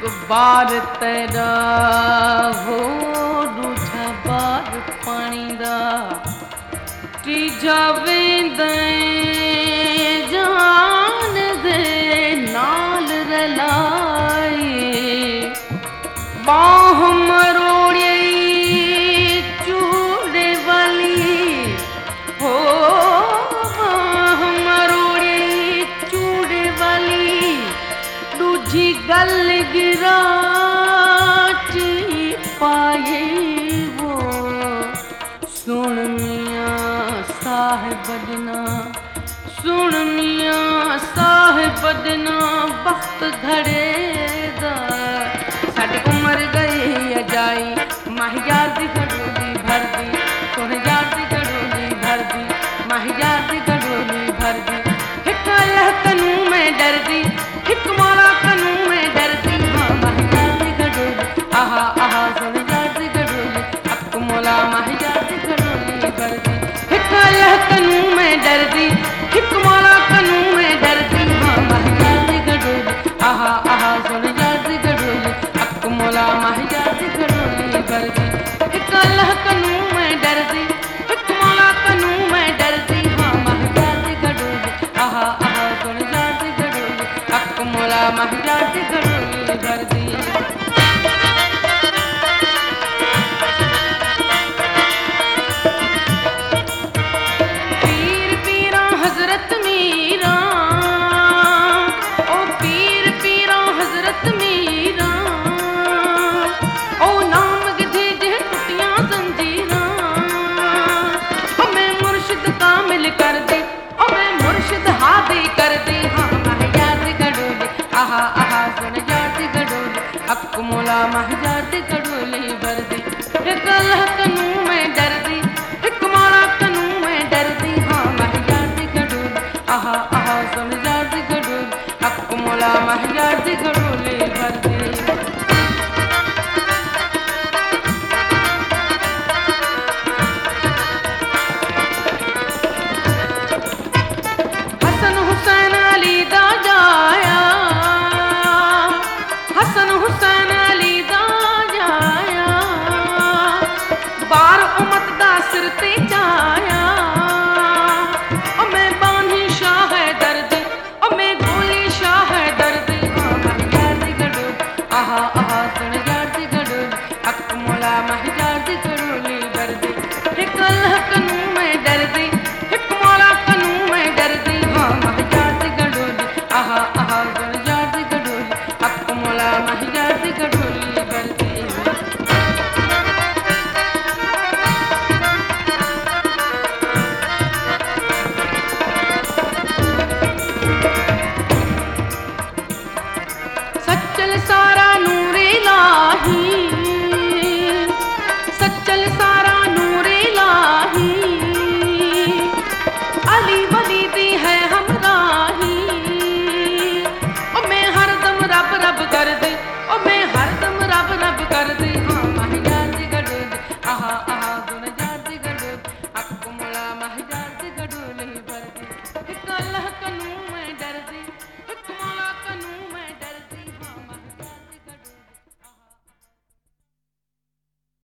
बार तेरा हो दूजा बार पानी दा तीजा वेंदे जान दे नाल रलाई बाह मरोड़े चूड़े वाली हो बाह मरोड़े चूड़े वाली दूजी गल गिराची पाए वो सुन मियां साहिब बदना सुन मियां साहिब बदना वक्त घड़े दा साडी उम्र गई अजाई माहियार दी गडोली भर दी सुन यार दी गडोली भर दी माहियार दी गडोली भर दी हिक अल्लाह कनू मैं डरदी हिक मौला कनू मैं डरदी हाँ माहियार दी गडोली आहा आहा सुन यार दी गडोली अक मौला माहियार दी गडोली भर दी हिक अल्लाह कनू मैं डरदी हिक मौला कनू मैं डरदी हाँ माहियार दी गडोली आहा आहा सुन यार दी गडोली अक मौला माहियार दी गडोली भर दी हिक अल्लाह कनू मैं डरदी हिक मौला कनू मैं डरदी हाँ माहियार दी गडोली आहा आहा सुन यार दी गडोली अक मौला माहियार दी गडोली भर दी मौला माहियार दी गडोली भर दी हिक अल्लाह कनू मैं डरदी हिक मौला कनू मैं डरदी हाँ माहियार दी गडोली आहा आहा सुन यार दी गडोली अक मौला माहियार दी गडोली भर दी हसन हुसैन अली दा जाया हसन हुसैन अली दा जाया बार उमत दा सिर ते जाया ओ मैं बानी शाह है दर्द ओ मैं गोली शाह है दर्द हाँ माहियार दी गडोली आहा आहा सुन यार दी गडोली अक मौला माहियार